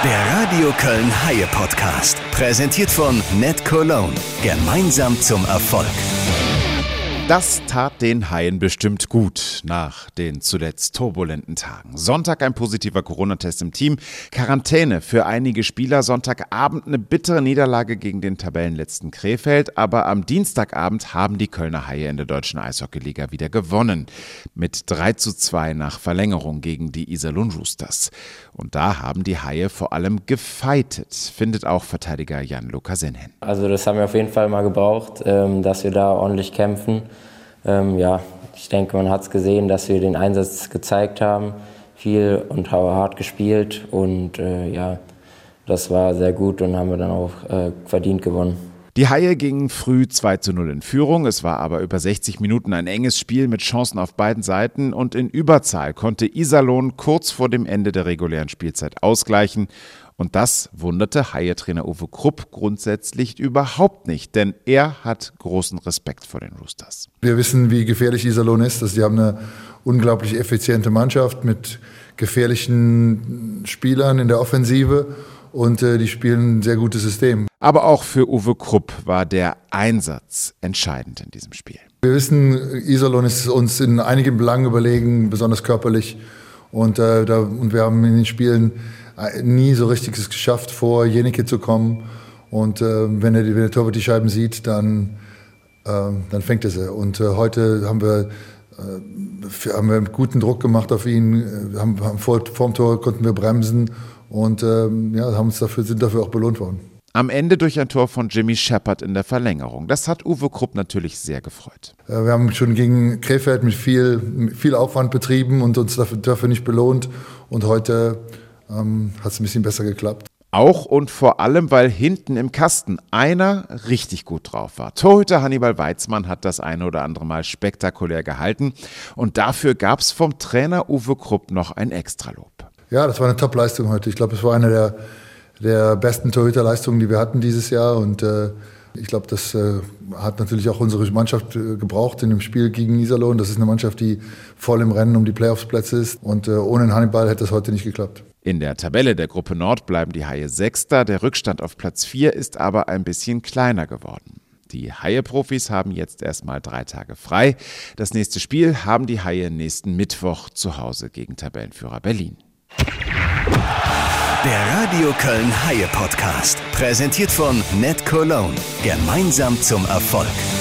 Der Radio Köln Haie Podcast, präsentiert von NetCologne. Gemeinsam zum Erfolg. Das tat den Haien bestimmt gut nach den zuletzt turbulenten Tagen. Sonntag ein positiver Corona-Test im Team, Quarantäne für einige Spieler, Sonntagabend eine bittere Niederlage gegen den Tabellenletzten Krefeld, aber am Dienstagabend haben die Kölner Haie in der Deutschen Eishockeyliga wieder gewonnen. Mit 3:2 nach Verlängerung gegen die Iserlohn Roosters. Und da haben die Haie vor allem gefeitet, findet auch Verteidiger Jan-Luca Senhen. Also das haben wir auf jeden Fall mal gebraucht, dass wir da ordentlich kämpfen. Ich denke, man hat es gesehen, dass wir den Einsatz gezeigt haben, viel und hart gespielt und das war sehr gut und haben wir dann auch verdient gewonnen. Die Haie gingen früh 2:0 in Führung, es war aber über 60 Minuten ein enges Spiel mit Chancen auf beiden Seiten und in Überzahl konnte Iserlohn kurz vor dem Ende der regulären Spielzeit ausgleichen. Und das wunderte Haie-Trainer Uwe Krupp grundsätzlich überhaupt nicht, denn er hat großen Respekt vor den Roosters. Wir wissen, wie gefährlich Iserlohn ist. Sie haben eine unglaublich effiziente Mannschaft mit gefährlichen Spielern in der Offensive und die spielen ein sehr gutes System. Aber auch für Uwe Krupp war der Einsatz entscheidend in diesem Spiel. Wir wissen, Iserlohn ist uns in einigen Belangen überlegen, besonders körperlich. Und wir haben in den Spielen nie so richtig es geschafft, vor Jenicke zu kommen. Und wenn der Torwart die Scheiben sieht, dann fängt er sie. Und heute haben wir einen guten Druck gemacht auf ihn. Vorm Tor konnten wir bremsen und sind dafür auch belohnt worden. Am Ende durch ein Tor von Jimmy Shepard in der Verlängerung. Das hat Uwe Krupp natürlich sehr gefreut. Wir haben schon gegen Krefeld mit viel Aufwand betrieben und uns dafür nicht belohnt. Und heute hat es ein bisschen besser geklappt. Auch und vor allem, weil hinten im Kasten einer richtig gut drauf war. Torhüter Hannibal Weizmann hat das eine oder andere Mal spektakulär gehalten. Und dafür gab es vom Trainer Uwe Krupp noch ein Extralob. Ja, das war eine Top-Leistung heute. Ich glaube, es war eine der besten Torhüterleistungen, die wir hatten dieses Jahr. Und ich glaube, das hat natürlich auch unsere Mannschaft gebraucht in dem Spiel gegen Iserlohn. Das ist eine Mannschaft, die voll im Rennen um die Playoffs-Plätze ist. Und ohne Hannibal hätte es heute nicht geklappt. In der Tabelle der Gruppe Nord bleiben die Haie Sechster. Der Rückstand auf Platz 4 ist aber ein bisschen kleiner geworden. Die Haie-Profis haben jetzt erstmal 3 Tage frei. Das nächste Spiel haben die Haie nächsten Mittwoch zu Hause gegen Tabellenführer Berlin. Der Radio Köln Haie Podcast, präsentiert von NetCologne. Gemeinsam zum Erfolg.